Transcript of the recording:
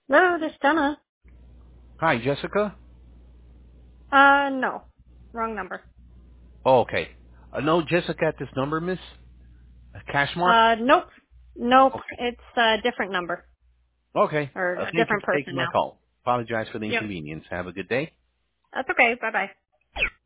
No, this Donna. Hi, Jessica. No. Wrong number. Oh, okay. No, Jessica at this number, Miss Cashmark. Nope. Nope. Okay. It's a different number. Okay. Or a Thank you different for taking person my now. call. Apologize for the Yep. inconvenience. Have a good day. That's okay. Bye-bye.